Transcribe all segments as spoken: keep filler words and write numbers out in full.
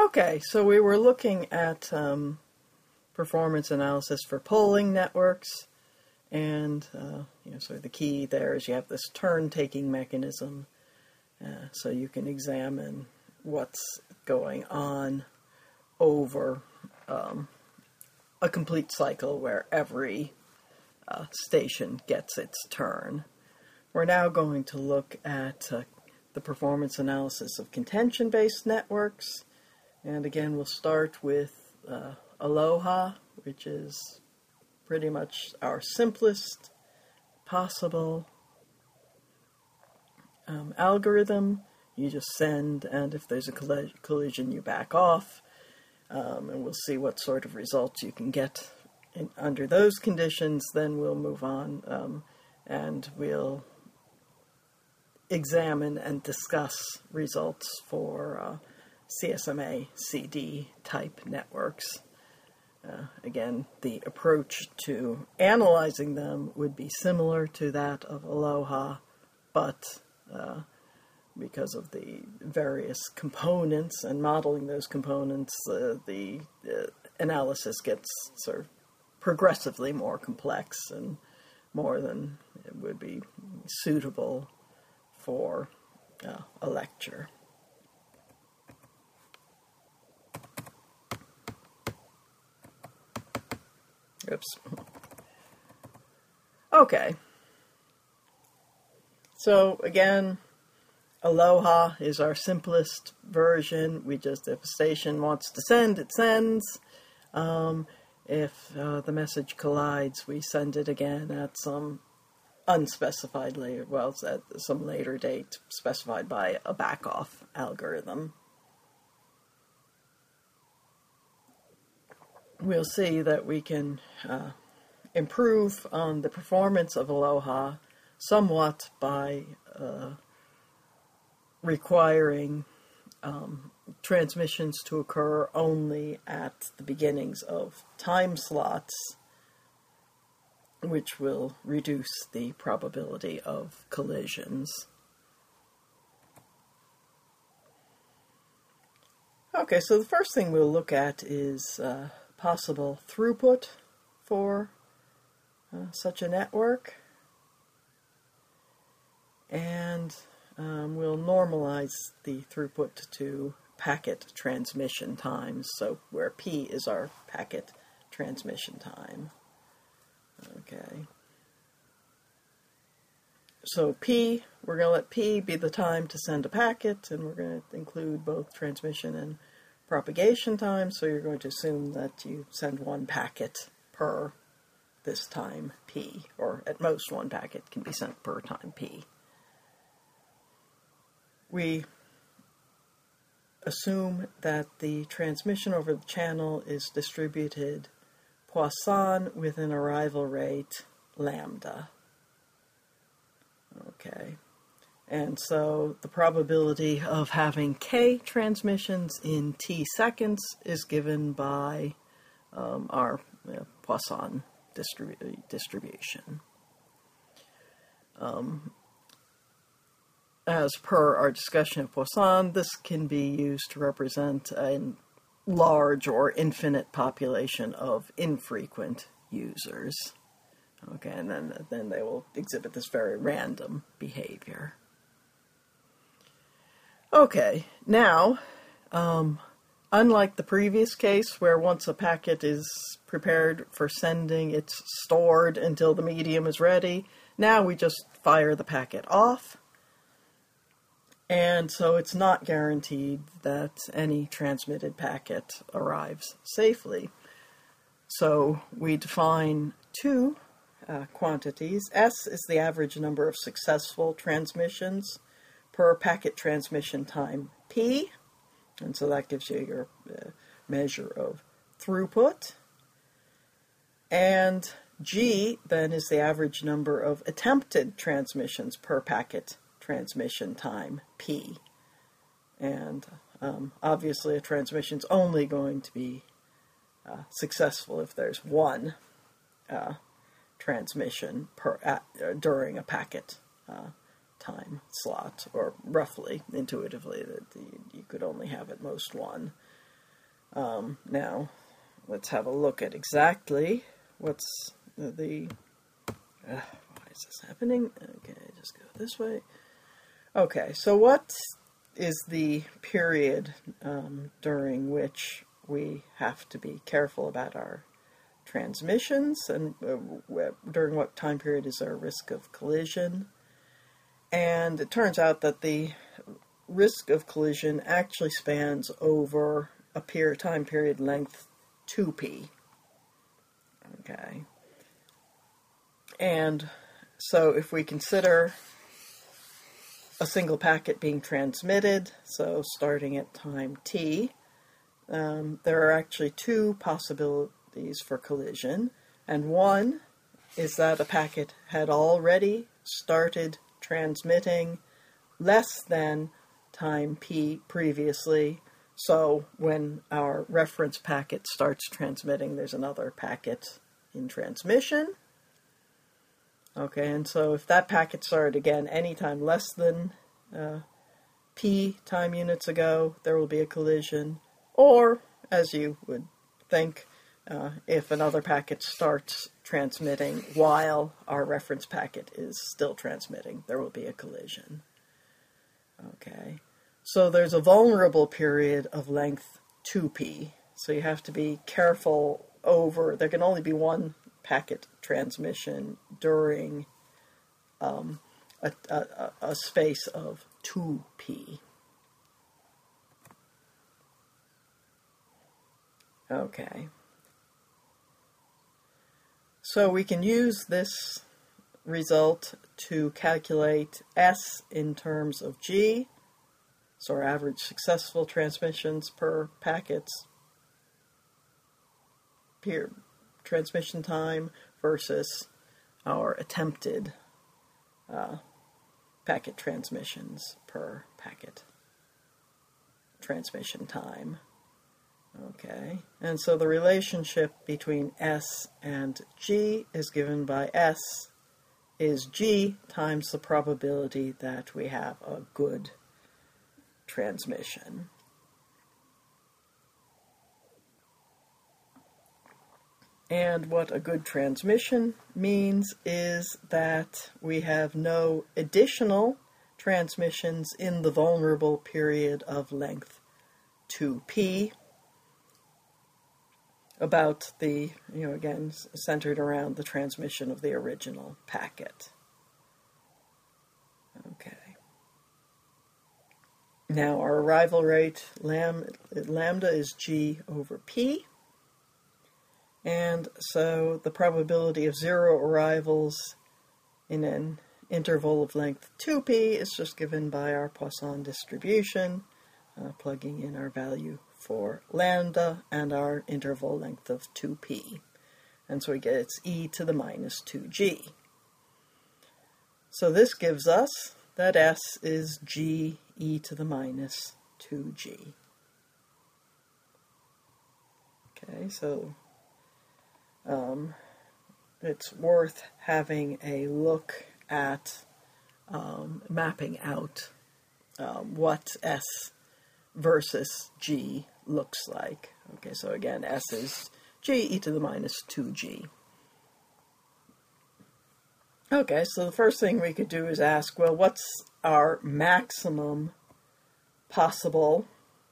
Okay, so we were looking at um, performance analysis for polling networks, and uh, you know, so the key there is you have this turn-taking mechanism, uh, so you can examine what's going on over um, a complete cycle where every uh, station gets its turn. We're now going to look at uh, the performance analysis of contention-based networks. And again, we'll start with uh, Aloha, which is pretty much our simplest possible um, algorithm. You just send, and if there's a coll- collision, you back off. Um, and we'll see what sort of results you can get in, under those conditions. Then we'll move on, um, and we'll examine and discuss results for uh, C S M A C D type networks. Uh, again, the approach to analyzing them would be similar to that of Aloha, but uh, because of the various components and modeling those components, uh, the uh, analysis gets sort of progressively more complex and more than it would be suitable for uh, a lecture. Oops. Okay. So again, Aloha is our simplest version. We just, if a station wants to send, it sends. Um, if uh, the message collides, we send it again at some unspecified later, well, it's at some later date specified by a back-off algorithm. We'll see that we can uh, improve on the performance of Aloha somewhat by uh, requiring um, transmissions to occur only at the beginnings of time slots, which will reduce the probability of collisions. Okay, so the first thing we'll look at is uh, possible throughput for uh, such a network. And um, we'll normalize the throughput to packet transmission times, so where P is our packet transmission time. Okay. So P, we're going to let P be the time to send a packet, and we're going to include both transmission and propagation time, so you're going to assume that you send one packet per this time P, or at most one packet can be sent per time P. We assume that the transmission over the channel is distributed Poisson with an arrival rate lambda. Okay. And so the probability of having k transmissions in t seconds is given by um, our uh, Poisson distribu- distribution. Um, as per our discussion of Poisson, this can be used to represent a large or infinite population of infrequent users. Okay, and then, then they will exhibit this very random behavior. Okay, now, um, unlike the previous case where once a packet is prepared for sending, it's stored until the medium is ready, now we just fire the packet off. And so it's not guaranteed that any transmitted packet arrives safely. So we define two uh, quantities. S is the average number of successful transmissions per packet transmission time P. And so that gives you your uh, measure of throughput. And G then is the average number of attempted transmissions per packet transmission time P. And um, obviously a transmission is only going to be uh, successful if there's one uh, transmission per uh, during a packet uh, time slot, or roughly, intuitively, that you, you could only have at most one. Um, now, let's have a look at exactly what's the... the uh, why is this happening? Okay, just go this way. Okay, so what is the period um, during which we have to be careful about our transmissions, and uh, during what time period is there a risk of collision? And it turns out that the risk of collision actually spans over a period, time period length two p. Okay. And so if we consider a single packet being transmitted, so starting at time t, um, there are actually two possibilities for collision. And one is that a packet had already started transmitting less than time p previously. So when our reference packet starts transmitting, there's another packet in transmission. Okay, and so if that packet started again anytime less than uh, p time units ago, there will be a collision. Or, as you would think, uh, if another packet starts transmitting while our reference packet is still transmitting, there will be a collision. Okay, so there's a vulnerable period of length two p, so you have to be careful over, there can only be one packet transmission during um, a, a, a space of two p. Okay. So we can use this result to calculate S in terms of G, so our average successful transmissions per packets, per transmission time, versus our attempted uh, packet transmissions per packet transmission time. Okay, and so the relationship between S and G is given by S is G times the probability that we have a good transmission. And what a good transmission means is that we have no additional transmissions in the vulnerable period of length two p, about the, you know, again, centered around the transmission of the original packet. Okay. Now our arrival rate, lam, lambda is G over P. And so the probability of zero arrivals in an interval of length two p is just given by our Poisson distribution, uh, plugging in our value for lambda and our interval length of two p. And so we get it's e to the minus two g. So this gives us that S is G e to the minus two g. Okay, so um, it's worth having a look at um, mapping out um, what S versus G looks like. Okay, so again, S is G e to the minus two g. Okay, so the first thing we could do is ask, well, what's our maximum possible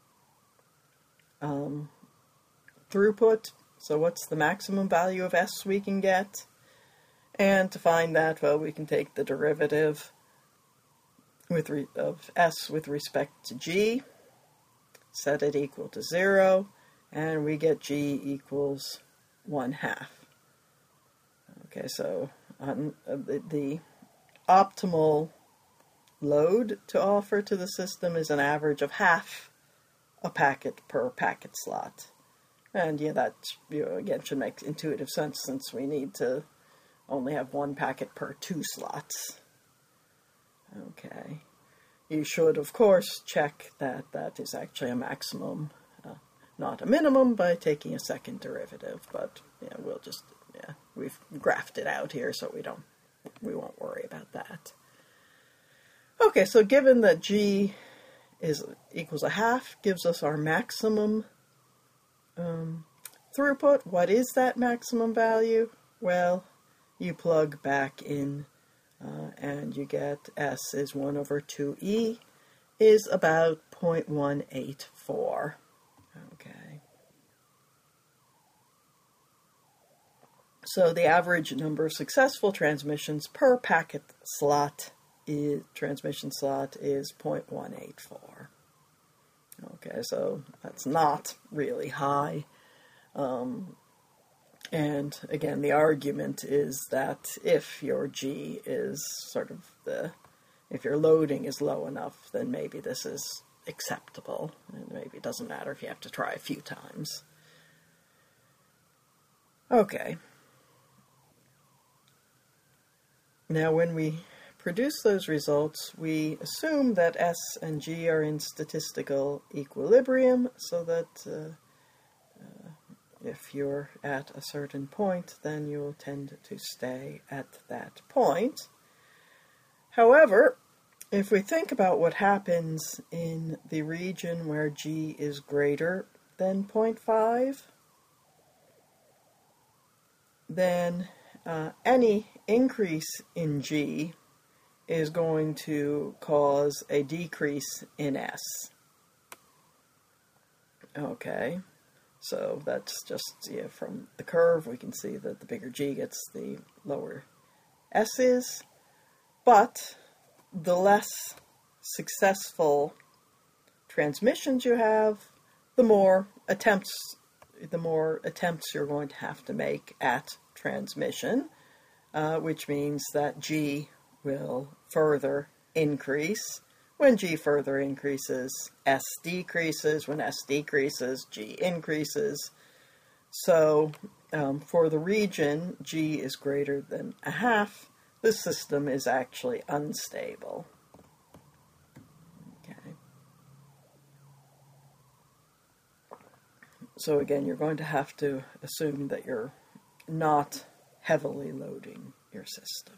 um, throughput? So what's the maximum value of S we can get? And to find that, well, we can take the derivative with re of S with respect to G, set it equal to zero, and we get G equals one half. Okay, so on uh, the, the optimal load to offer to the system is an average of half a packet per packet slot. And yeah, that, you know, again, should make intuitive sense since we need to only have one packet per two slots. Okay. You should, of course, check that that is actually a maximum, uh, not a minimum, by taking a second derivative. But yeah, we'll just, yeah, we've graphed it out here, so we don't, we won't worry about that. Okay, so given that G is equals a half, gives us our maximum um, throughput, what is that maximum value? Well, you plug back in uh, and you get S is one over two E is about zero point one eight four. Okay. So the average number of successful transmissions per packet slot is, transmission slot is zero point one eight four. Okay, so that's not really high. Um, and again, the argument is that if your G is sort of the, if your loading is low enough, then maybe this is acceptable. And maybe it doesn't matter if you have to try a few times. Okay. Now, when we produce those results, we assume that S and G are in statistical equilibrium, so that uh, uh, if you're at a certain point, then you'll tend to stay at that point. However, if we think about what happens in the region where G is greater than zero point five, then uh, any increase in G is going to cause a decrease in S. Okay, so that's just, yeah, from the curve we can see that the bigger G gets, the lower S is, but the less successful transmissions you have, the more attempts, the more attempts you're going to have to make at transmission, uh, which means that G will further increase. When G further increases, S decreases. When S decreases, G increases. So um, for the region, G is greater than a half. The system is actually unstable. Okay. So again, you're going to have to assume that you're not heavily loading your system.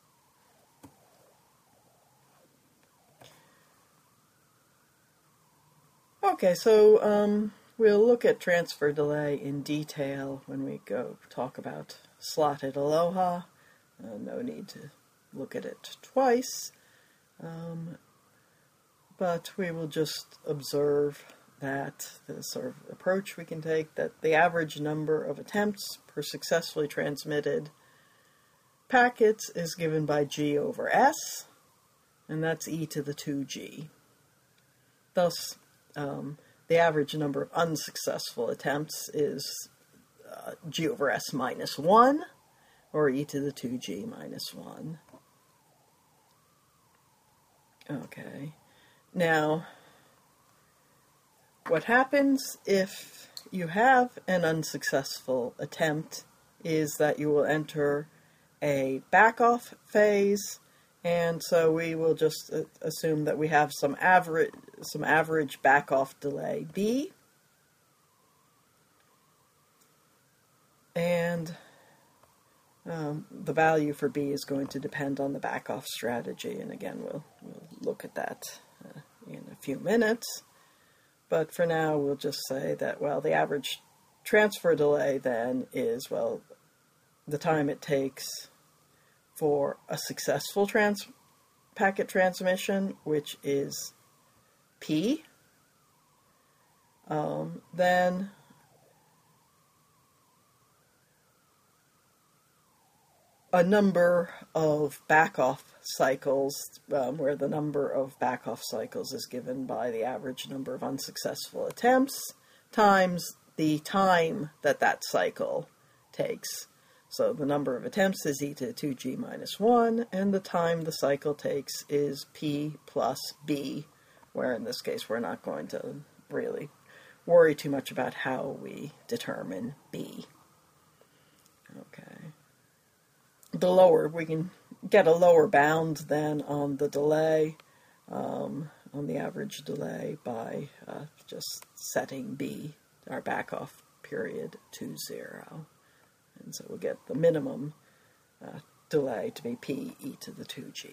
Okay, so um, we'll look at transfer delay in detail when we go talk about slotted Aloha. Uh, no need to look at it twice, um, but we will just observe that the sort of approach we can take, that the average number of attempts per successfully transmitted packets is given by G over S, and that's e to the two G. Thus, um, the average number of unsuccessful attempts is uh, G over S minus one, or e to the two G minus one. Okay. Now, what happens if you have an unsuccessful attempt is that you will enter a back-off phase, and so we will just uh, assume that we have some average some average back-off delay B, and um, the value for B is going to depend on the back-off strategy, and again we'll, we'll look at that uh, in a few minutes. But for now, we'll just say that, well, the average transfer delay then is, well, the time it takes for a successful trans packet transmission, which is P. Um, then a number of back-off cycles, um, where the number of back-off cycles is given by the average number of unsuccessful attempts times the time that that cycle takes. So the number of attempts is e to the two G minus one, and the time the cycle takes is P plus B, where in this case we're not going to really worry too much about how we determine B. Okay. The lower, we can get a lower bound then on the delay, um, on the average delay, by uh, just setting B, our back-off period, to zero. And so we'll get the minimum uh, delay to be P e to the two G.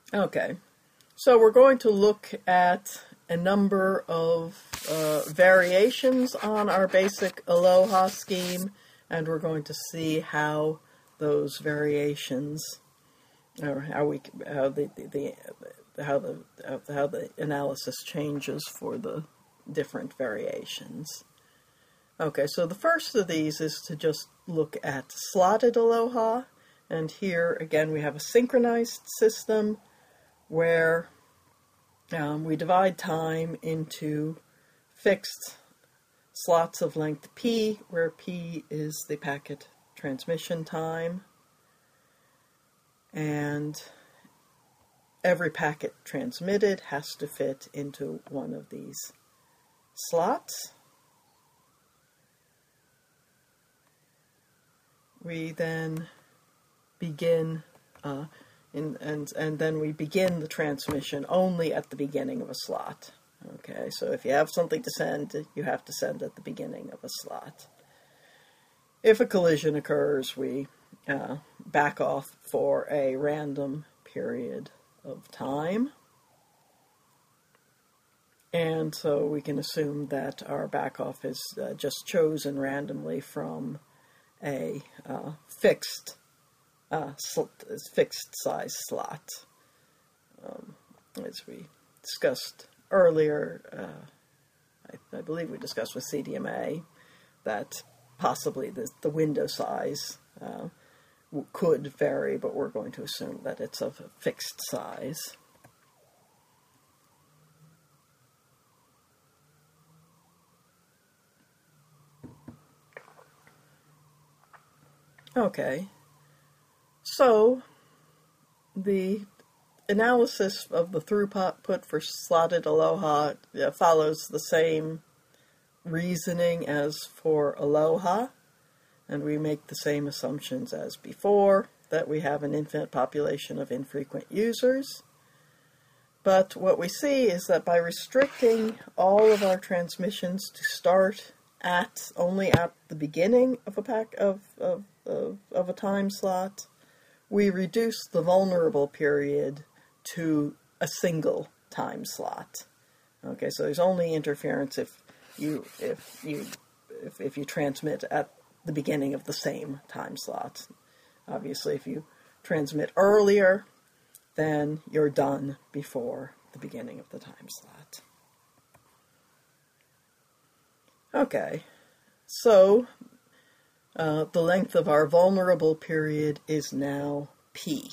Okay, so we're going to look at a number of uh, variations on our basic Aloha scheme, and we're going to see how those variations, or how we, how the, the, the how the how the analysis changes for the different variations. Okay, so the first of these is to just look at slotted Aloha, and here again we have a synchronized system where um, we divide time into fixed slots of length p, where p is the packet transmission time, and every packet transmitted has to fit into one of these slots. We then begin, uh, in, and, and then we begin the transmission only at the beginning of a slot. Okay, so if you have something to send, you have to send at the beginning of a slot. If a collision occurs, we uh, back off for a random period of time. And so we can assume that our back off is uh, just chosen randomly from a uh, fixed uh, sl- fixed size slot. Um, as we discussed earlier, uh, I, I believe we discussed with C D M A that possibly the, the window size uh, w- could vary, but we're going to assume that it's of a fixed size. Okay, so the analysis of the throughput for slotted Aloha uh, follows the same reasoning as for Aloha, and we make the same assumptions as before, that we have an infinite population of infrequent users. But what we see is that by restricting all of our transmissions to start at only at the beginning of a pack of, of, of, of a time slot, we reduce the vulnerable period to a single time slot. Okay, so there's only interference if you if you if, if you transmit at the beginning of the same time slot. Obviously, if you transmit earlier, then you're done before the beginning of the time slot. Okay, so uh, the length of our vulnerable period is now P.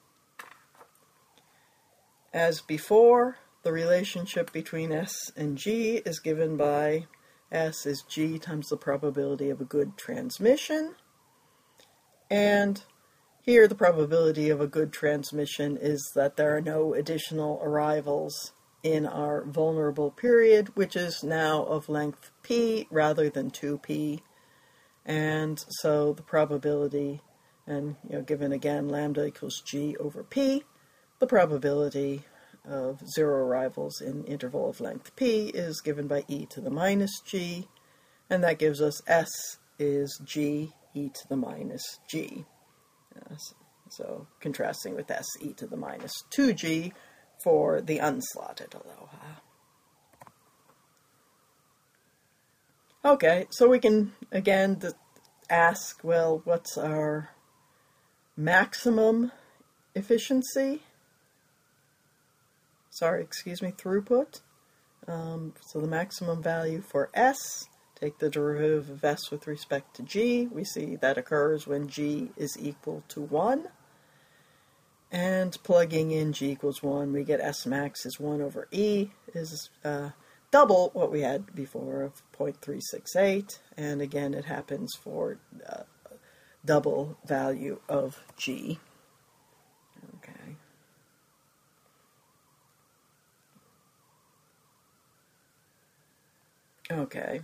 As before, the relationship between S and G is given by S is G times the probability of a good transmission, and here the probability of a good transmission is that there are no additional arrivals in our vulnerable period, which is now of length P rather than two P. And so the probability, and you know, given again lambda equals G over P, the probability of zero arrivals in interval of length P is given by e to the minus G, and that gives us S is G e to the minus G. Uh, so contrasting with S e to the minus two G for the unslotted Aloha. Okay, so we can again ask, well, what's our maximum efficiency? Sorry, excuse me, throughput. Um, so the maximum value for S, take the derivative of S with respect to G. We see that occurs when G is equal to one. And plugging in G equals one, we get S max is one over E, is uh, double what we had before of zero point three six eight. And again, it happens for uh, double value of G. Okay. Okay.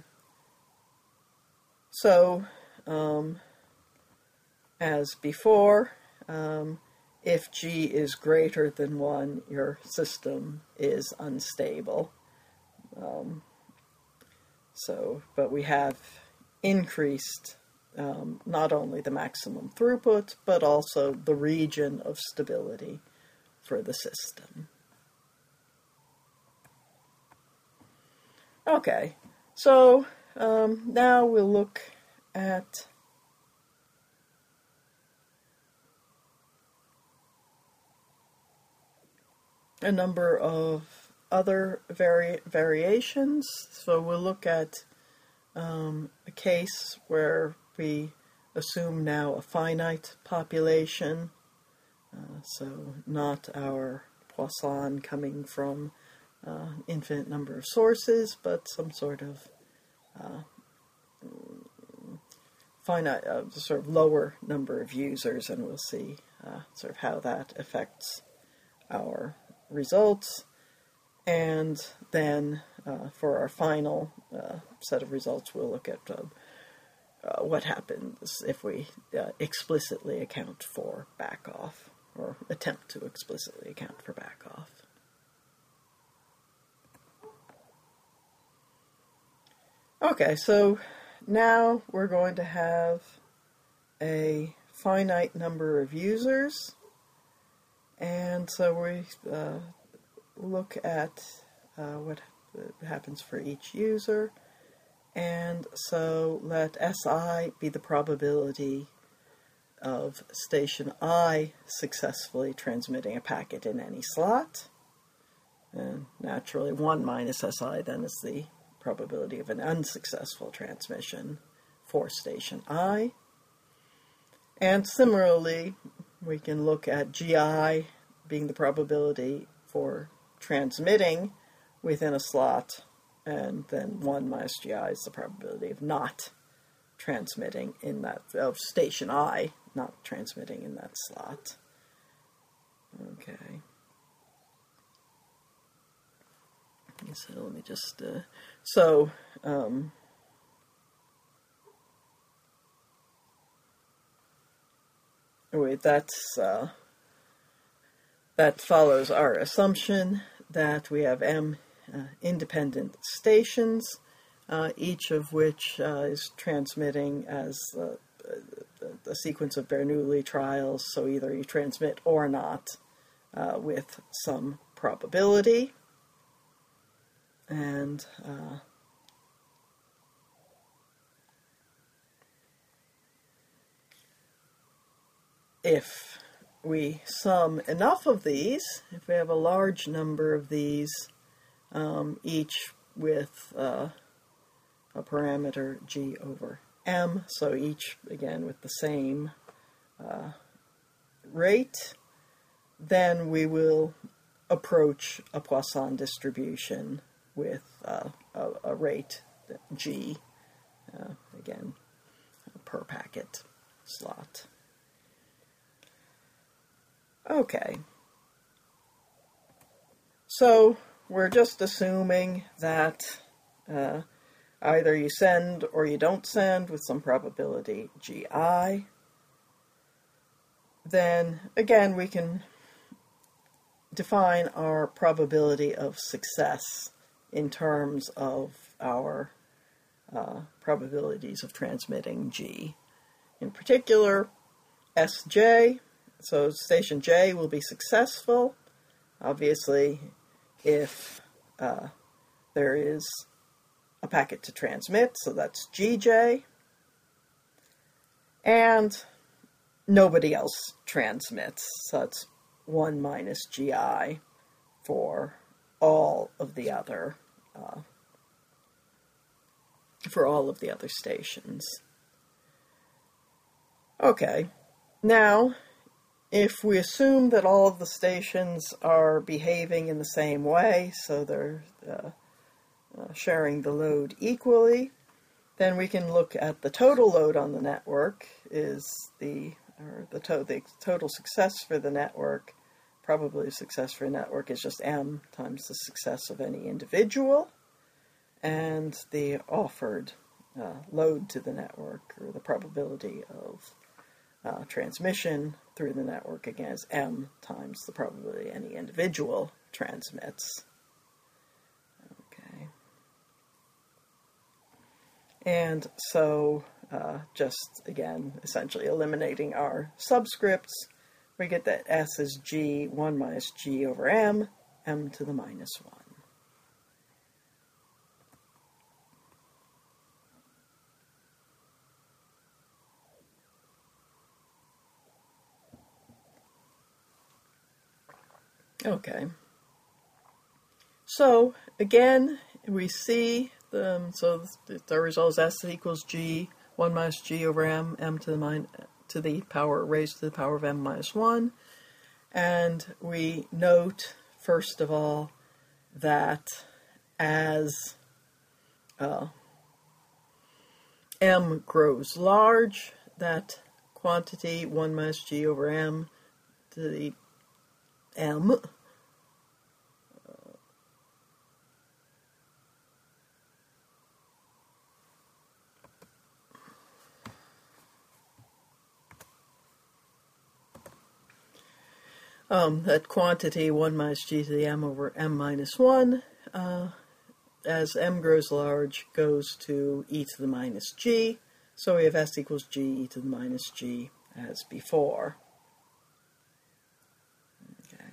So, um, as before, um, if G is greater than one, your system is unstable. Um, so, but we have increased um, not only the maximum throughput, but also the region of stability for the system. Okay, so um, now we'll look at a number of other vari variations. So we'll look at um, a case where we assume now a finite population, uh, so not our Poisson coming from uh, infinite number of sources, but some sort of uh, finite, uh, sort of lower number of users, and we'll see uh, sort of how that affects our results. And then uh, for our final uh, set of results, we'll look at uh, uh, what happens if we uh, explicitly account for backoff, or attempt to explicitly account for backoff. Okay, so now we're going to have a finite number of users, and so we uh, look at uh, what happens for each user, and so let Si be the probability of station I successfully transmitting a packet in any slot, and naturally one minus Si then is the probability of an unsuccessful transmission for station I. And similarly, we can look at Gi being the probability for transmitting within a slot, and then one minus Gi is the probability of not transmitting in that, of station I not transmitting in that slot. Okay. So let me just, uh, so, um, wait, that's, uh, that follows our assumption that we have M uh, independent stations, uh, each of which uh, is transmitting as uh, a, a sequence of Bernoulli trials, so either you transmit or not uh, with some probability. And uh, if we sum enough of these, if we have a large number of these, um, each with uh, a parameter G over M, so each, again, with the same uh, rate, then we will approach a Poisson distribution with uh, a, a rate G, uh, again, per packet slot. Okay. So we're just assuming that uh, either you send or you don't send with some probability Gi. Then, again, we can define our probability of success in terms of our uh, probabilities of transmitting G. In particular, S J, so station J will be successful, obviously, if uh, there is a packet to transmit, so that's G J, and nobody else transmits, so that's one minus Gi for all of the other uh, for all of the other stations. Okay, now if we assume that all of the stations are behaving in the same way, so they're uh, uh, sharing the load equally, then we can look at the total load on the network is the or the, to the total success for the network. Probability of success for a network is just M times the success of any individual, and the offered uh, load to the network, or the probability of uh, transmission through the network, again, is M times the probability any individual transmits. Okay. And so, uh, just, again, essentially eliminating our subscripts, we get that S is G, one minus G over M, M to the minus one. Okay. So, again, we see, the, um, so the result is S equals G, one minus G over M, M to the, min, to the power, raised to the power of M minus one. And we note, first of all, that as uh, M grows large, that quantity, one minus G over M to the M, Um, that quantity, one minus G to the M over M minus one, uh, as M grows large, goes to e to the minus G. So we have S equals G, e to the minus G, as before. Okay.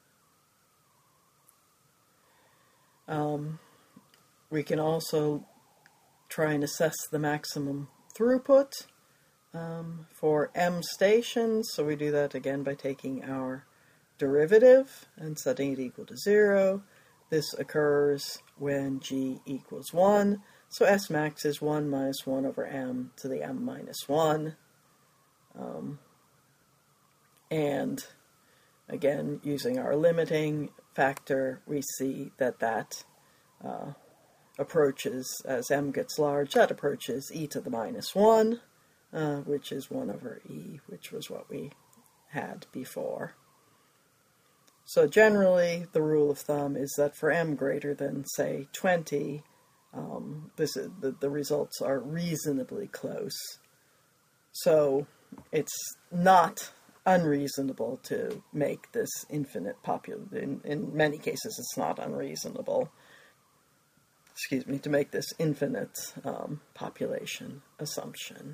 Um, we can also try and assess the maximum throughput um, for M stations. So we do that again by taking our derivative and setting it equal to zero. This occurs when G equals one. So S max is one minus one over M to the M minus one. Um, and again, using our limiting factor, we see that that uh, approaches, as M gets large, that approaches e to the minus one, uh, which is one over e, which was what we had before. So generally, the rule of thumb is that for M greater than, say, twenty, um, this is, the, the results are reasonably close. So it's not unreasonable to make this infinite population. In, in many cases, it's not unreasonable, excuse me, to make this infinite um, population assumption.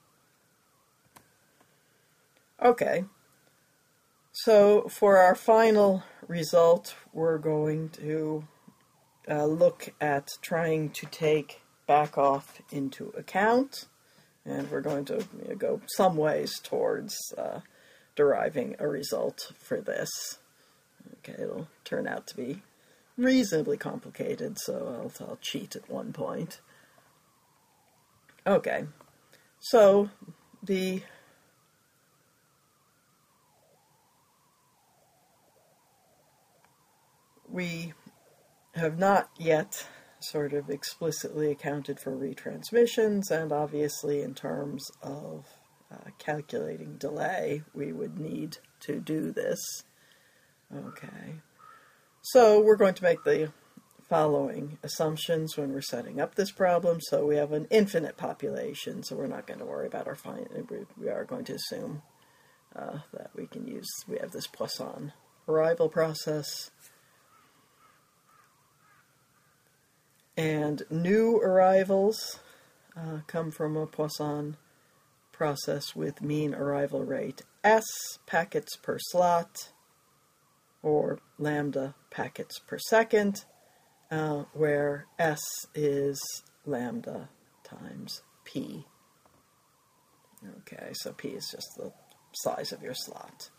Okay. So for our final result, we're going to uh, look at trying to take back off into account, and we're going to you know, go some ways towards uh, deriving a result for this. Okay, it'll turn out to be reasonably complicated, so I'll, I'll cheat at one point. Okay, so the we have not yet sort of explicitly accounted for retransmissions, and obviously in terms of uh, calculating delay, we would need to do this. Okay, so we're going to make the following assumptions when we're setting up this problem. So we have an infinite population, so we're not going to worry about our fine. We are going to assume uh, that we can use, we have this Poisson arrival process. And new arrivals uh, come from a Poisson process with mean arrival rate S packets per slot, or lambda packets per second, uh, where S is lambda times P. Okay, so P is just the size of your slot.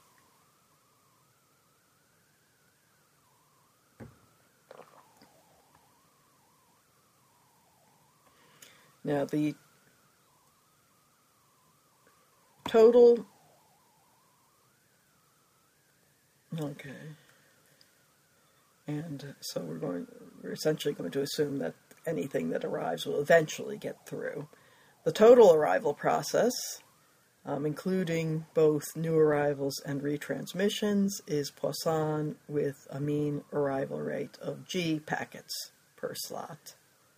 Now the total, okay, and so we're going, we're essentially going to assume that anything that arrives will eventually get through. The total arrival process, um, including both new arrivals and retransmissions, is Poisson with a mean arrival rate of G packets per slot.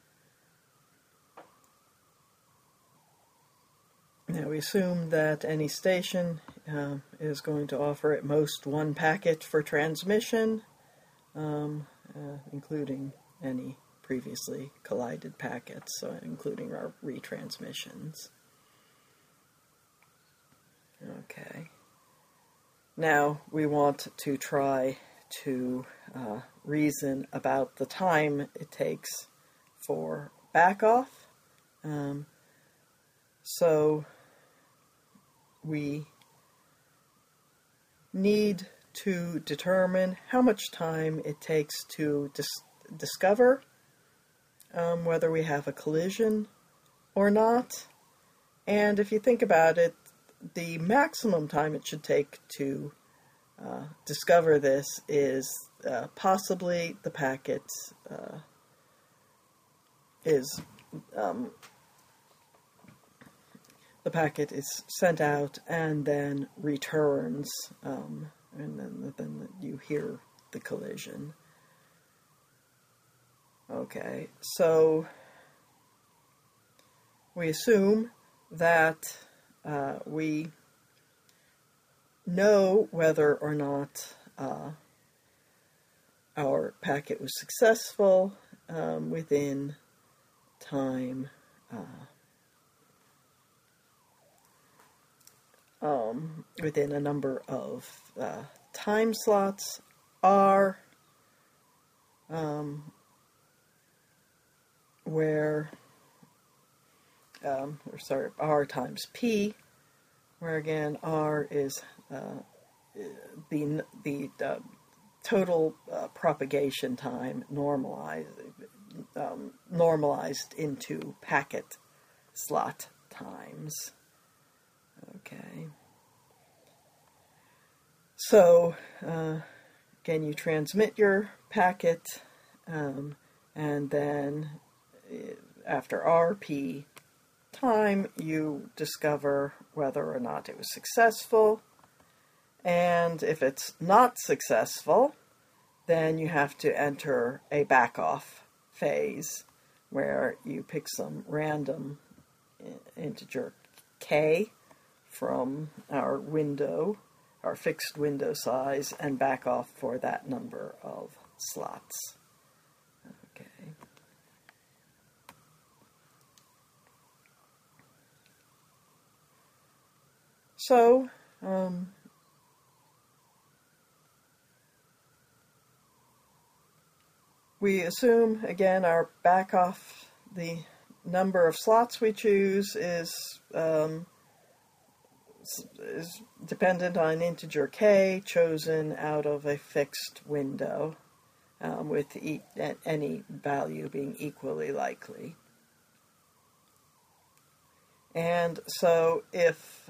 Now we assume that any station uh, is going to offer at most one packet for transmission, um, uh, including any previously collided packets, so including our retransmissions. Okay. Now we want to try to uh, reason about the time it takes for backoff. Um, so we need to determine how much time it takes to dis- discover um, whether we have a collision or not. And if you think about it, the maximum time it should take to uh, discover this is uh, possibly the packet uh, is um, the packet is sent out and then returns, um, and then, then you hear the collision. Okay, so we assume that uh, we know whether or not uh, our packet was successful um, within time uh, um, within a number of uh, time slots. R, um, where um, or sorry, R times P, where again R is uh, the the uh, total uh, propagation time normalized um, normalized into packet slot times. Okay. So uh, again, you transmit your packet, um, and then after R P time, you discover whether or not it was successful. And if it's not successful, then you have to enter a back-off phase where you pick some random integer k from our window, our fixed window size, and back off for that number of slots. Okay. So, um, we assume, again, our back off, the number of slots we choose is um, is dependent on integer k chosen out of a fixed window, um, with e- any value being equally likely. And so if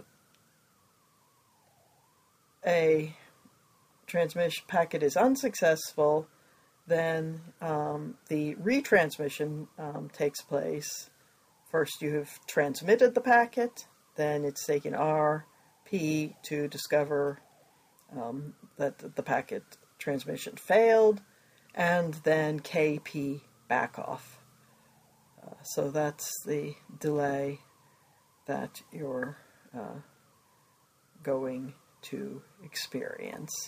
a transmission packet is unsuccessful, then um, the retransmission um, takes place. First you have transmitted the packet, then it's taken R P to discover um, that the packet transmission failed, and then K P back off. Uh, so that's the delay that you're uh, going to experience.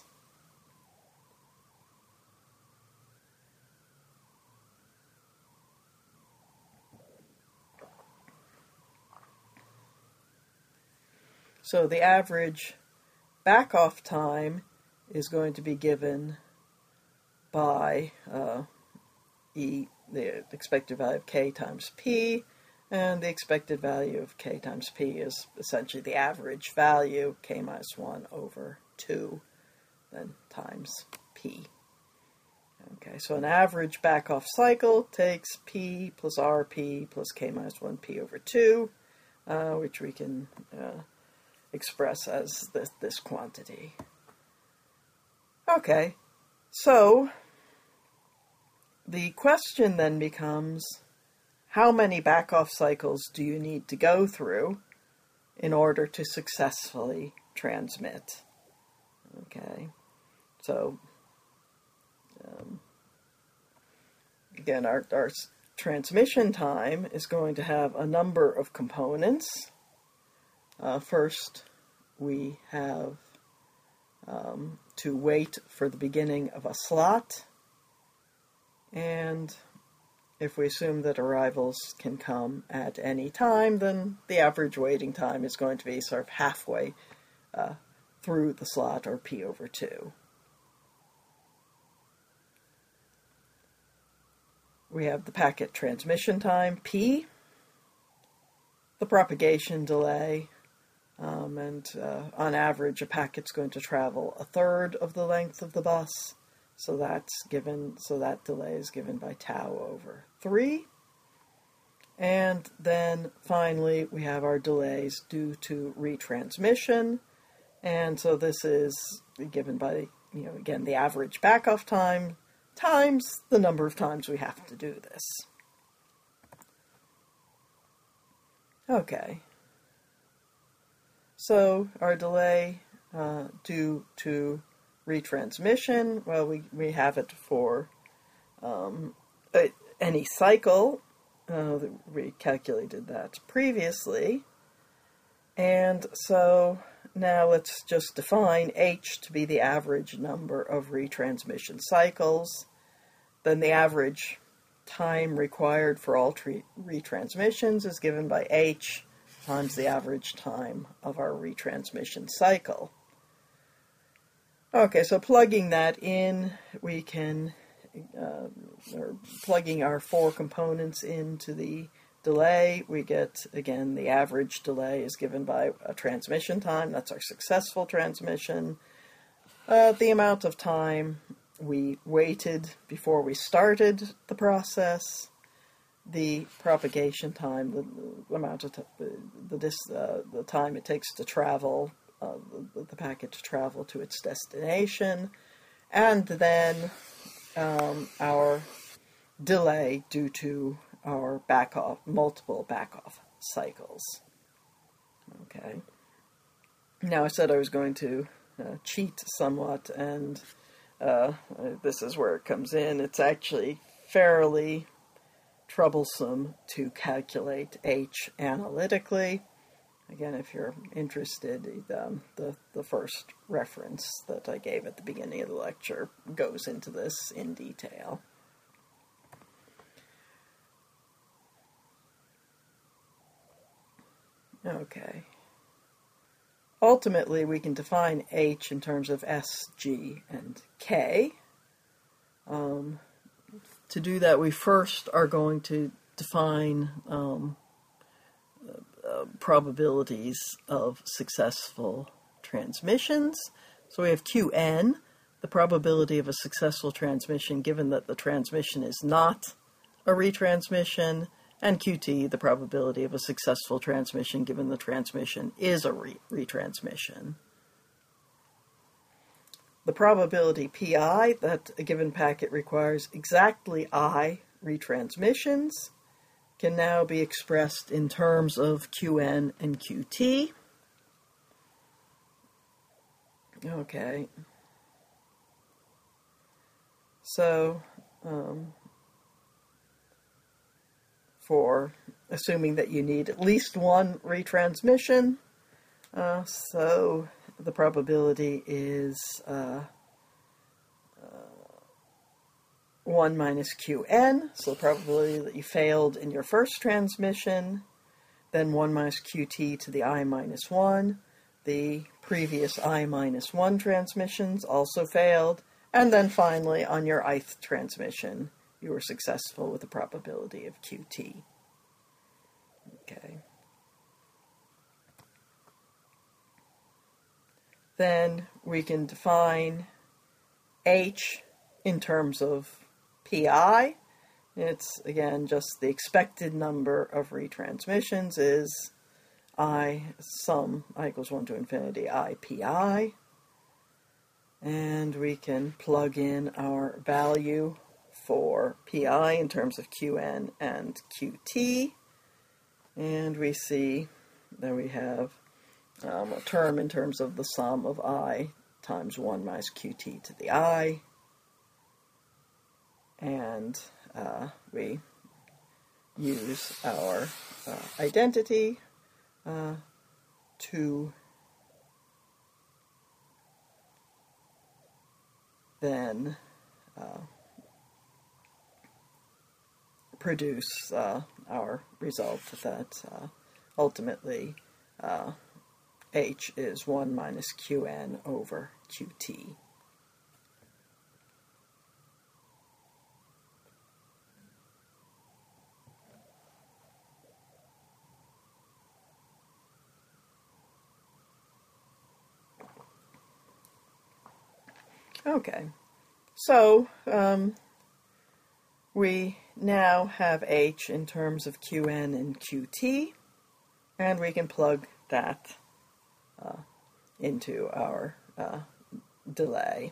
So the average back-off time is going to be given by uh, E, the expected value of K times P, and the expected value of K times P is essentially the average value, K minus one over two, then times P. Okay, so an average back-off cycle takes P plus R P plus K minus one P over two, uh, which we can uh, express as this, this quantity. Okay, so the question then becomes, how many back-off cycles do you need to go through in order to successfully transmit? Okay, so um, again, our, our transmission time is going to have a number of components. Uh, first, we have um, to wait for the beginning of a slot, and if we assume that arrivals can come at any time, then the average waiting time is going to be sort of halfway uh, through the slot, or p over two. We have the packet transmission time, p, the propagation delay, um, and uh, on average a packet's going to travel a third of the length of the bus, so that's given, so that delay is given by tau over three. And then finally we have our delays due to retransmission, and so this is given by, you know, again, the average backoff time times the number of times we have to do this. Okay. So our delay uh, due to retransmission, well, we, we have it for um, a, any cycle. Uh, we calculated that previously. And so now let's just define h to be the average number of retransmission cycles. Then the average time required for all tre- retransmissions is given by h times the average time of our retransmission cycle. Okay, so plugging that in, we can, uh, or plugging our four components into the delay, we get, again, the average delay is given by a transmission time. That's our successful transmission. Uh, the amount of time we waited before we started the process. The propagation time, the, the amount of t- the, dis, uh, the time it takes to travel, uh, the, the packet to travel to its destination. And then um, our delay due to our back off, multiple back off cycles. Okay. Now I said I was going to uh, cheat somewhat, and uh, this is where it comes in. It's actually fairly troublesome to calculate h analytically. Again, if you're interested, um, the, the first reference that I gave at the beginning of the lecture goes into this in detail. Okay. Ultimately, we can define h in terms of s, g, and k. Um, to do that, we first are going to define um, uh, probabilities of successful transmissions. So we have Qn, the probability of a successful transmission given that the transmission is not a retransmission, and Qt, the probability of a successful transmission given the transmission is a re- retransmission. The probability pi that a given packet requires exactly I retransmissions can now be expressed in terms of Qn and Qt. Okay. So, um, for assuming that you need at least one retransmission, uh, so the probability is uh, uh, one minus Qn, so the probability that you failed in your first transmission, then one minus Qt to the I minus one, the previous I minus one transmissions also failed, and then finally on your ith transmission, you were successful with a probability of Qt. Okay. Then we can define h in terms of pi. It's, again, just the expected number of retransmissions is I sum I equals one to infinity I pi. And we can plug in our value for pi in terms of Qn and Qt. And we see that we have um, a term in terms of the sum of I times one minus Qt to the I. And uh, we use our uh, identity uh, to then uh, produce uh, our result that uh, ultimately uh, h is one minus qn over qt. Okay, so um, we now have h in terms of qn and qt, and we can plug that uh, into our uh, delay.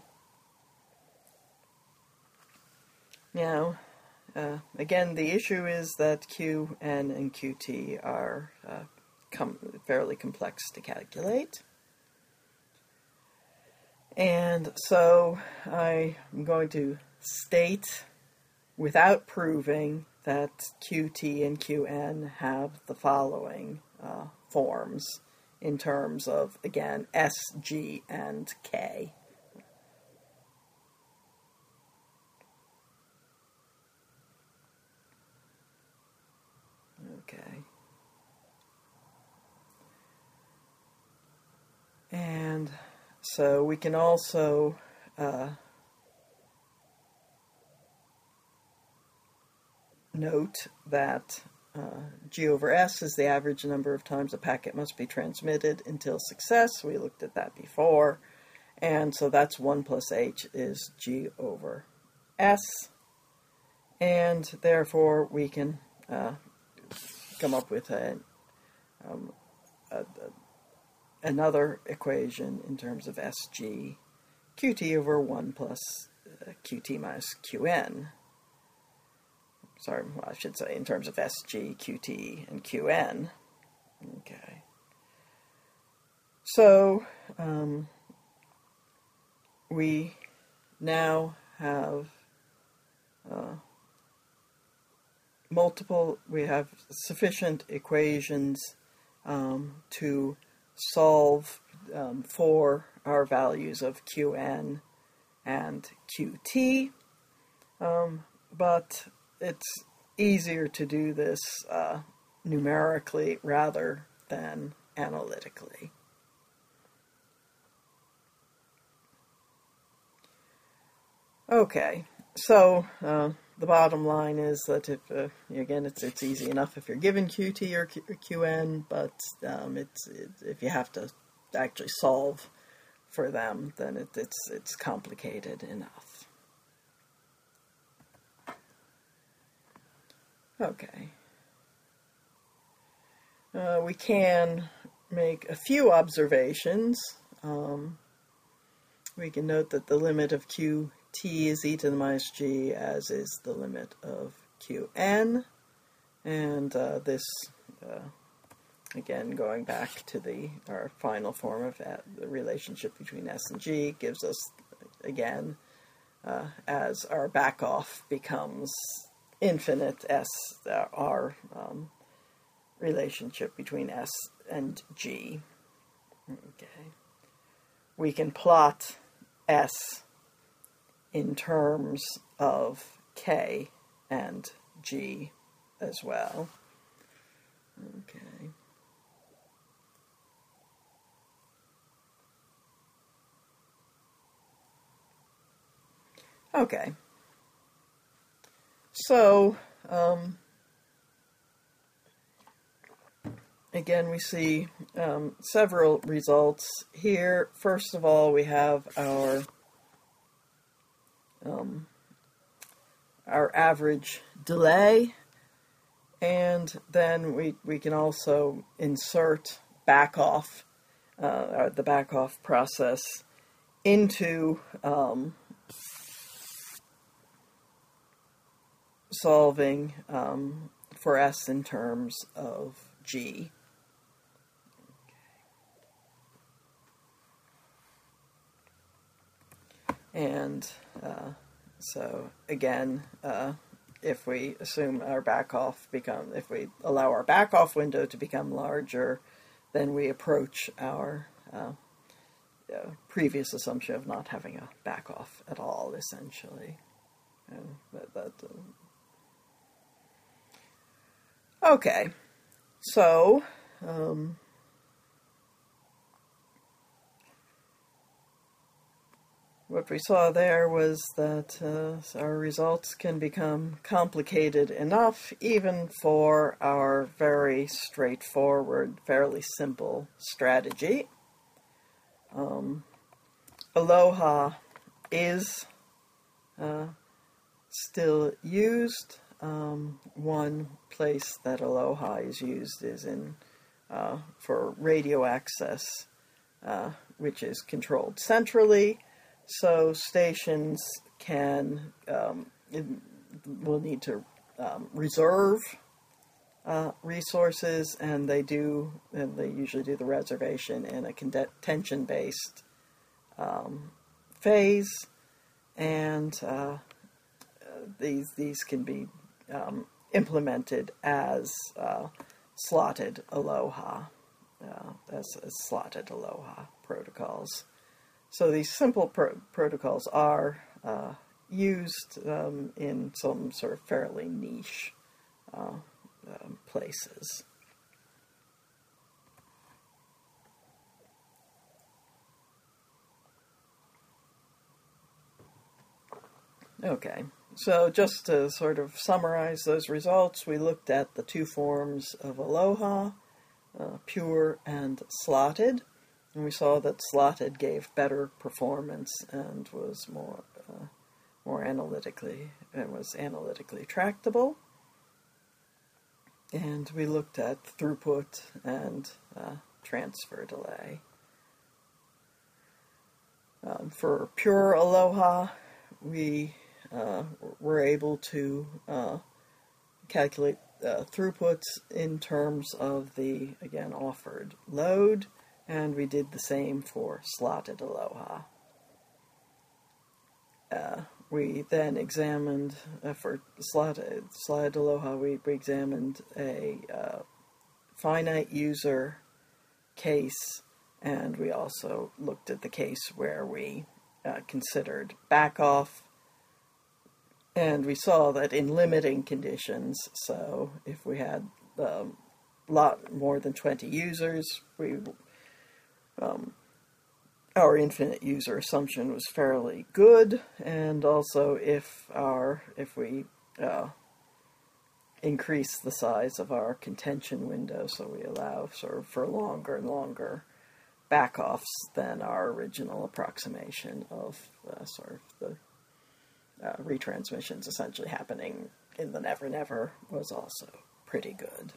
Now, uh, again, the issue is that qn and qt are uh, com fairly complex to calculate. And so I'm going to state, without proving, that qt and qn have the following uh, forms in terms of, again, s, g, and k. Okay. And so we can also uh, note that uh, G over S is the average number of times a packet must be transmitted until success. We looked at that before. And so that's one plus H is G over S. And therefore we can uh, come up with a, um, a, a another equation in terms of S G, Qt over one plus uh, Qt minus Qn. Sorry, well, I should say in terms of S G, Qt, and Qn. Okay. So, um, we now have uh, multiple, we have sufficient equations um, to solve um, for our values of Qn and Qt, um, but it's easier to do this uh, numerically rather than analytically. Okay, so uh, the bottom line is that if, uh, again, it's it's easy enough if you're given Qt or, Q, or Qn, but um, it's it, if you have to actually solve for them, then it, it's it's complicated enough. Okay. Uh, we can make a few observations. Um, we can note that the limit of Qt is e to the minus g, as is the limit of Qn. And uh, this, uh, again, going back to the our final form of uh, the relationship between S and G, gives us, again, uh, as our backoff becomes infinite, S, uh, our um, relationship between S and G. Okay. We can plot S in terms of K and G as well. Okay. Okay. So, um, again, we see um, several results here. First of all, we have our um, our average delay, and then we we can also insert backoff, uh, the backoff process into um, solving um, for S in terms of G. And uh, so again, uh, if we assume our backoff become, if we allow our backoff window to become larger, then we approach our uh, uh, previous assumption of not having a backoff at all, essentially. And that, that, uh... Okay, so um, what we saw there was that uh, our results can become complicated enough even for our very straightforward, fairly simple strategy. Um, Aloha is uh, still used. Um, one place that Aloha is used is in uh, for radio access, uh, which is controlled centrally. So stations can, um, will need to um, reserve uh, resources, and they do, and they usually do the reservation in a contention-based um, phase, and uh, these these can be um, implemented as uh, slotted Aloha, uh, as, as slotted Aloha protocols. So these simple pro- protocols are uh, used um, in some sort of fairly niche uh, um, places. Okay, so just to sort of summarize those results, we looked at the two forms of Aloha, uh, pure and slotted. And we saw that slotted gave better performance and was more uh, more analytically it was analytically tractable. And we looked at throughput and uh, transfer delay. Um, for pure Aloha, we uh, were able to uh, calculate uh, throughputs in terms of the, again, offered load. And we did the same for slotted Aloha. Uh, we then examined, uh, for slotted, slotted Aloha, we, we examined a uh, finite user case, and we also looked at the case where we uh, considered backoff. And we saw that in limiting conditions, so if we had a um, lot more than twenty users, we Um, our infinite user assumption was fairly good, and also if our if we uh, increase the size of our contention window, so we allow sort of for longer and longer backoffs than our original approximation of uh, sort of the uh, retransmissions essentially happening in the never never was also pretty good.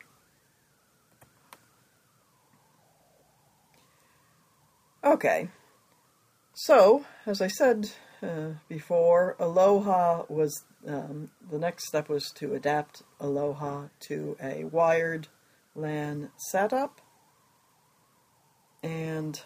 Okay, so, as I said uh, before, Aloha was, um, the next step was to adapt Aloha to a wired LAN setup, and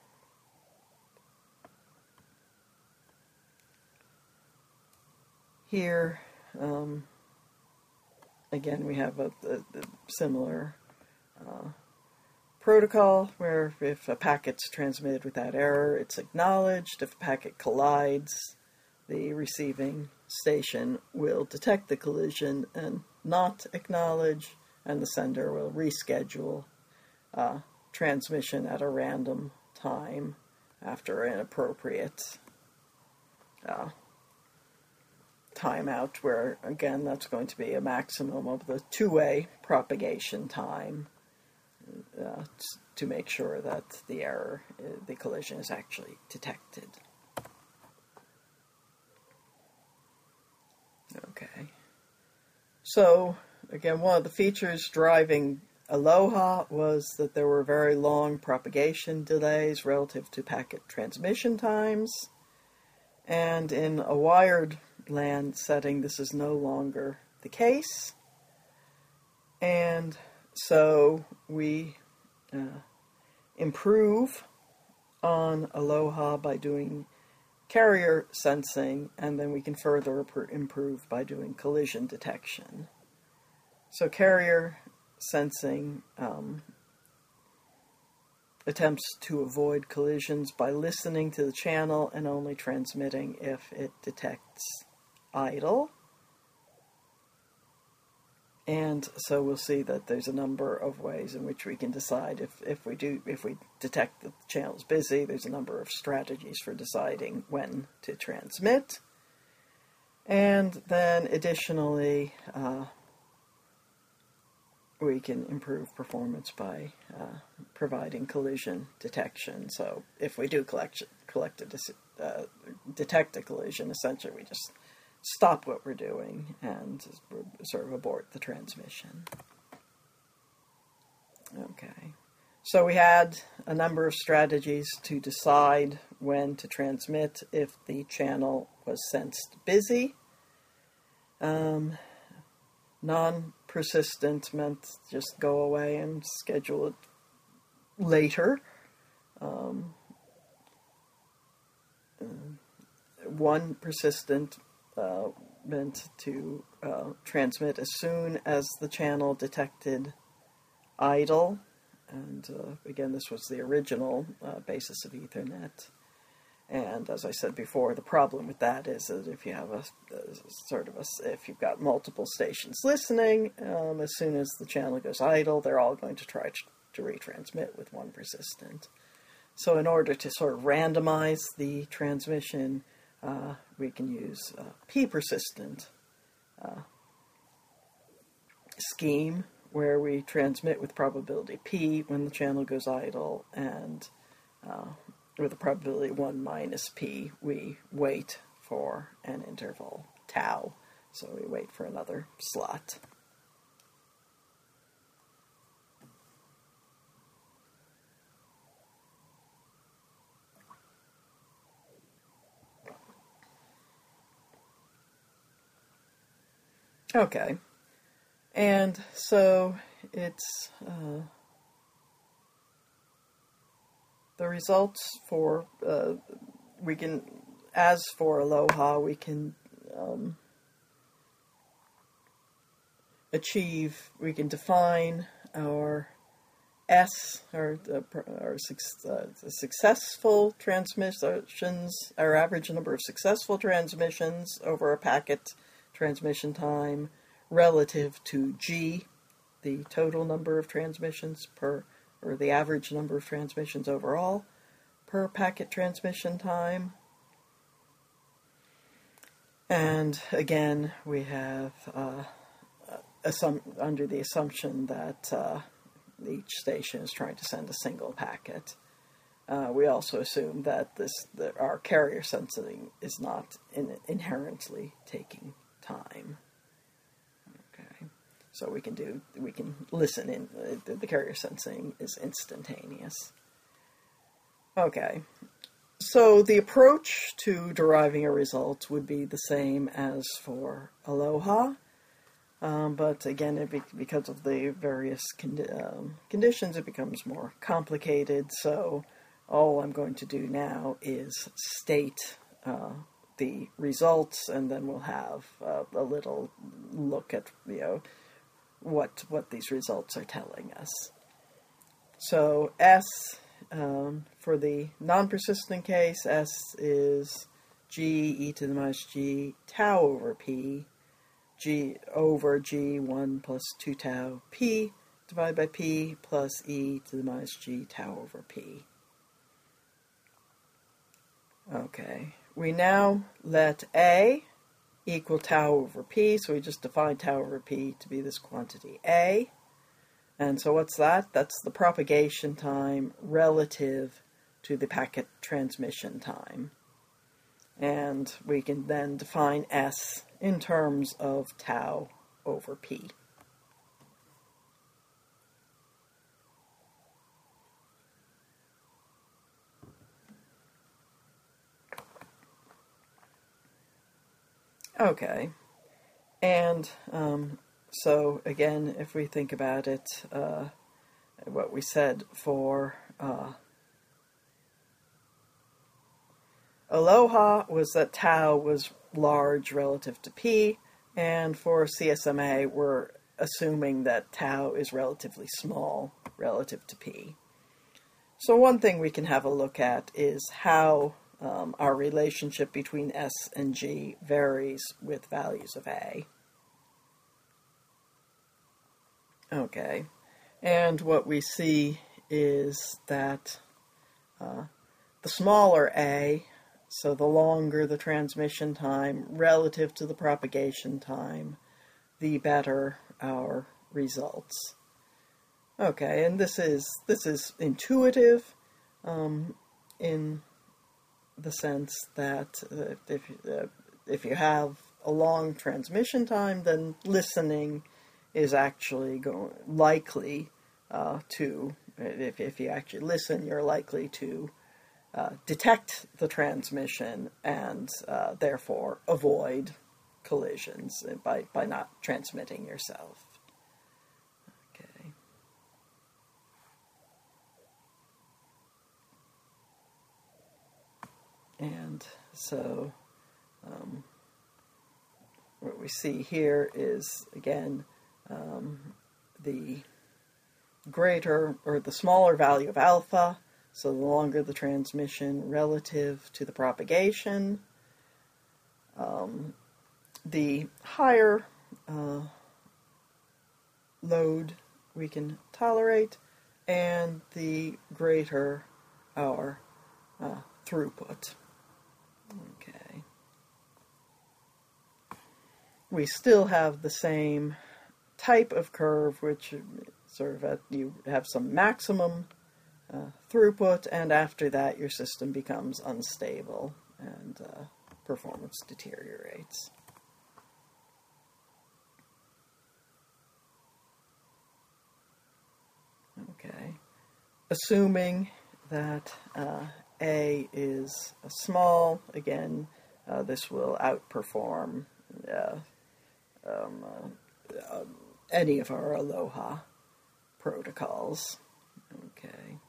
here, um, again, we have a, a, a similar uh, protocol where if a packet's transmitted without error, it's acknowledged. If a packet collides, the receiving station will detect the collision and not acknowledge, and the sender will reschedule uh, transmission at a random time after an appropriate uh, timeout, where, again, that's going to be a maximum of the two-way propagation time. Uh, to make sure that the error, uh, the collision is actually detected. Okay. So, again, one of the features driving Aloha was that there were very long propagation delays relative to packet transmission times. And in a wired LAN setting, this is no longer the case. And so we uh, improve on Aloha by doing carrier sensing, and then we can further improve by doing collision detection. So carrier sensing um, attempts to avoid collisions by listening to the channel and only transmitting if it detects idle. And so we'll see that there's a number of ways in which we can decide if, if we do if we detect that the channel's busy. There's a number of strategies for deciding when to transmit. And then additionally, uh, we can improve performance by uh, providing collision detection. So if we do collect, collect a, uh, detect a collision, essentially we just stop what we're doing and sort of abort the transmission. Okay. So we had a number of strategies to decide when to transmit if the channel was sensed busy. Um, non-persistent meant just go away and schedule it later. Um, one persistent uh, meant to uh, transmit as soon as the channel detected idle. And uh, again, this was the original uh, basis of Ethernet. And as I said before, the problem with that is that if you have a, a sort of a, if you've got multiple stations listening, um, as soon as the channel goes idle, they're all going to try to, to retransmit with one persistent. So in order to sort of randomize the transmission, uh, we can use a p-persistent uh, scheme, where we transmit with probability p when the channel goes idle, and uh, with a probability one minus p, we wait for an interval tau. So we wait for another slot. Okay. And so it's uh, the results for, uh, we can, as for Aloha, we can um, achieve, we can define our S, our, uh, our uh, successful transmissions, our average number of successful transmissions over a packet transmission time, relative to G, the total number of transmissions per, or the average number of transmissions overall per packet transmission time. And again, we have uh, assum- under the assumption that uh, each station is trying to send a single packet. Uh, we also assume that this that our carrier sensing is not in, inherently taking time. So we can do, we can listen in, uh, the carrier sensing is instantaneous. Okay, so the approach to deriving a result would be the same as for Aloha, um, but again, it be, because of the various condi- um, conditions, it becomes more complicated. So all I'm going to do now is state uh, the results, and then we'll have uh, a little look at, you know, what what these results are telling us. So S, um, for the non-persistent case, S is G e to the minus G tau over P, G over G one plus two tau P divided by P plus e to the minus G tau over P. Okay, we now let A equal tau over P, so we just define tau over P to be this quantity A. And so what's that? That's the propagation time relative to the packet transmission time. And we can then define S in terms of tau over P. Okay, and um, so again, if we think about it, uh, what we said for uh, Aloha was that tau was large relative to P, and for C S M A, we're assuming that tau is relatively small relative to P. So one thing we can have a look at is how Um, our relationship between S and G varies with values of A. Okay, and what we see is that uh, the smaller a, so the longer the transmission time relative to the propagation time, the better our results. Okay, and this is this is intuitive um, in the sense that uh, if uh, if you have a long transmission time, then listening is actually going likely uh, to if if you actually listen, you're likely to uh, detect the transmission and uh, therefore avoid collisions by by not transmitting yourself. Okay. And so um, what we see here is, again, um, the greater or the smaller value of alpha, so the longer the transmission relative to the propagation, um, the higher uh, load we can tolerate, and the greater our uh, throughput. Okay. We still have the same type of curve, which sort of at, you have some maximum uh, throughput, and after that your system becomes unstable and uh, performance deteriorates. Okay. Assuming that uh, A is small, again, uh, this will outperform uh, um, uh, uh, any of our Aloha protocols. Okay.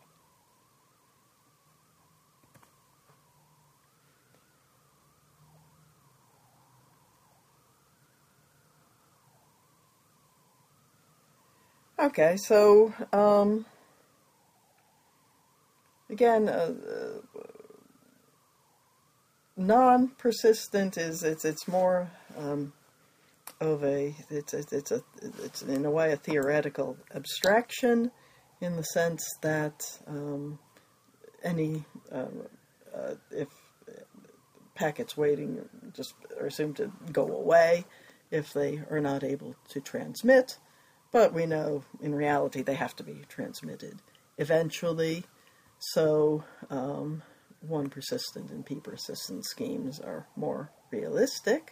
Okay, so um, again, uh, uh, non-persistent is it's it's more um, of a it's it's it's a it's in a way a theoretical abstraction, in the sense that um, any uh, uh, if packets waiting just are assumed to go away if they are not able to transmit. But we know, in reality, they have to be transmitted eventually. So, um, one persistent and p-persistent schemes are more realistic.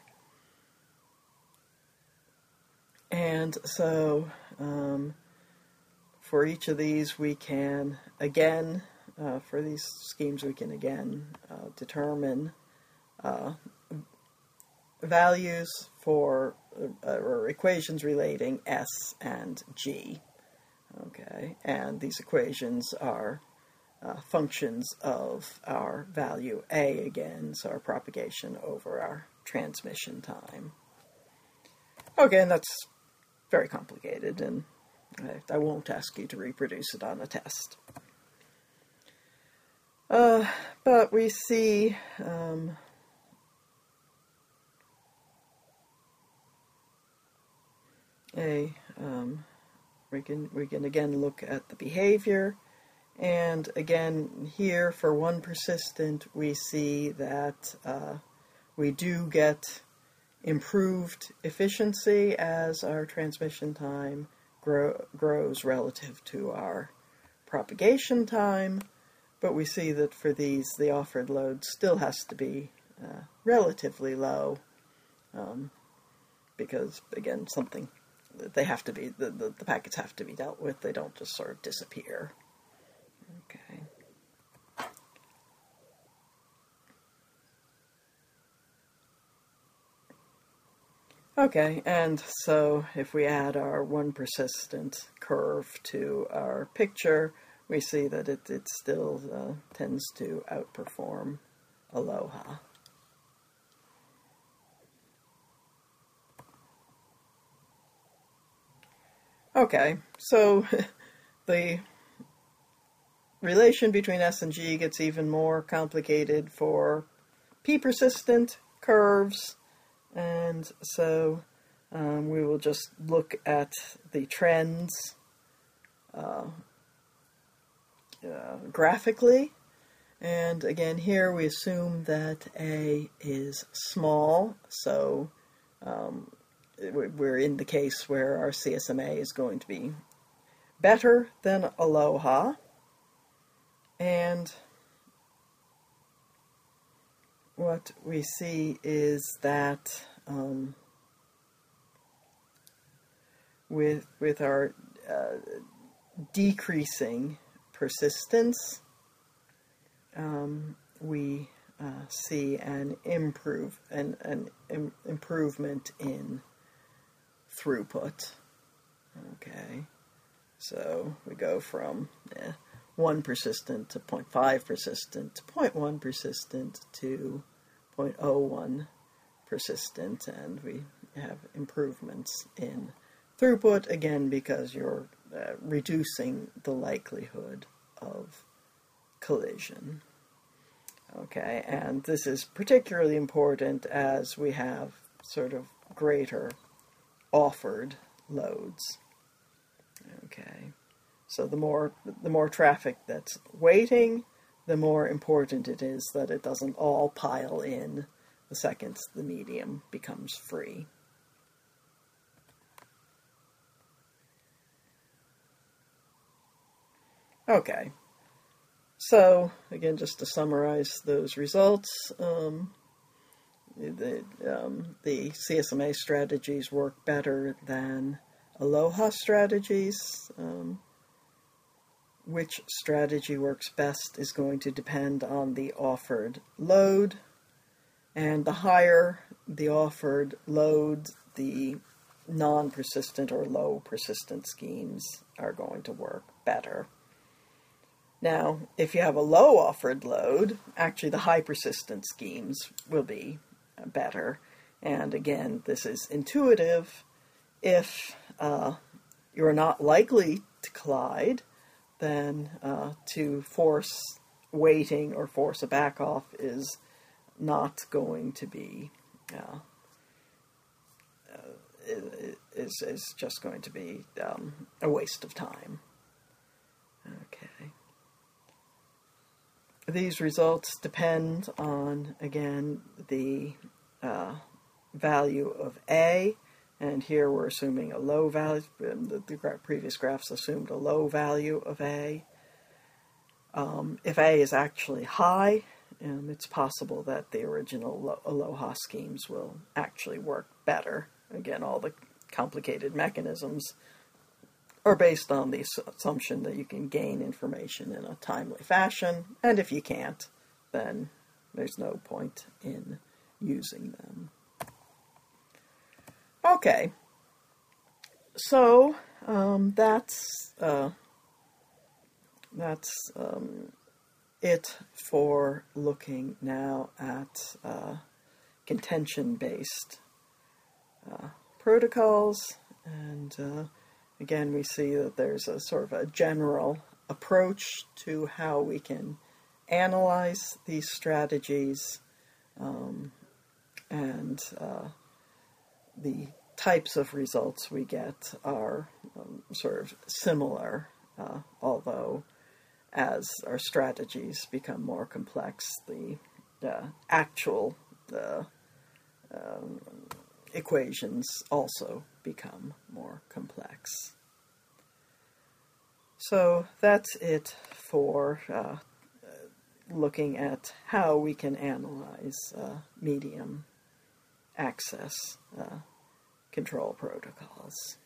And so, um, for each of these, we can, again, uh, for these schemes, we can, again, uh, determine uh, values for uh, or equations relating S and G. Okay, and these equations are uh, functions of our value A again, so our propagation over our transmission time. Okay, and that's very complicated, and I, I won't ask you to reproduce it on a test. Uh, but we see um, a um, we can we can again look at the behavior, and again here for one persistent we see that uh, we do get improved efficiency as our transmission time grow, grows relative to our propagation time, but we see that for these the offered load still has to be uh, relatively low, um, because again something they have to be, the, the, the packets have to be dealt with. They don't just sort of disappear. Okay. Okay, and so if we add our one persistent curve to our picture, we see that it, it still uh, tends to outperform Aloha. Okay, so the relation between S and G gets even more complicated for p-persistent curves, and so Um, we will just look at the trends uh, uh, graphically. And again, here we assume that A is small, so um, we're in the case where our C S M A is going to be better than Aloha. And what we see is that um, with, with our uh, decreasing persistence, um, we uh, see an improve an, an im improvement in throughput. Okay, so we go from eh, one persistent to zero point five persistent to zero point one persistent to zero point zero one persistent, and we have improvements in throughput, again because you're uh, reducing the likelihood of collision. Okay, and this is particularly important as we have sort of greater offered loads. Okay, so the more the more traffic that's waiting, the more important it is that it doesn't all pile in the second the medium becomes free. Okay, so again, just to summarize those results, um, the, um, the C S M A strategies work better than Aloha strategies. Um, which strategy works best is going to depend on the offered load, and the higher the offered load, the non-persistent or low persistent schemes are going to work better. Now, if you have a low offered load, actually the high persistent schemes will be better. And again, this is intuitive. If uh, you're not likely to collide, then uh, to force waiting or force a back off is not going to be, uh, uh, is, is just going to be um, a waste of time. Okay. These results depend on, again, the uh, value of A, and here we're assuming a low value. The, the previous graphs assumed a low value of A. Um, if A is actually high, um, it's possible that the original Aloha schemes will actually work better. Again, all the complicated mechanisms are based on the assumption that you can gain information in a timely fashion, and if you can't, then there's no point in using them. Okay, so um, that's uh, that's um, it for looking now at uh, contention-based uh, protocols, and uh, again, we see that there's a sort of a general approach to how we can analyze these strategies, um, and uh, the types of results we get are um, sort of similar, uh, although as our strategies become more complex, the uh, actual uh, um, equations also become more complex. So that's it for uh, looking at how we can analyze uh, medium access uh, control protocols.